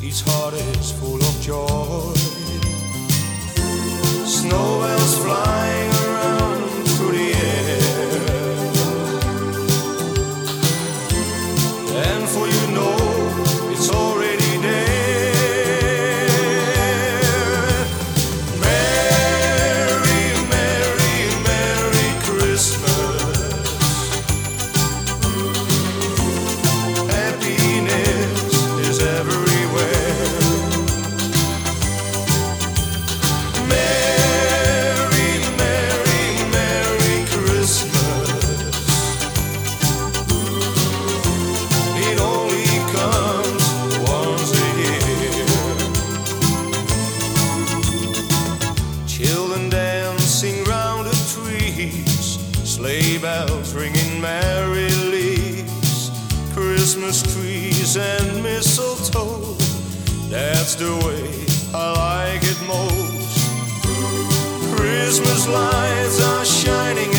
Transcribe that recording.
each heart is full of joy. Snow bells flying around through the air, and for you know it's already there. Merry, merry, merry Christmas. Happiness is everywhere. Merry, merry, merry Christmas. It only comes once a year. Children dancing round the trees, sleigh bells ringing merrily, Christmas trees and mistletoe. That's the way I like it most. Christmas lights are shining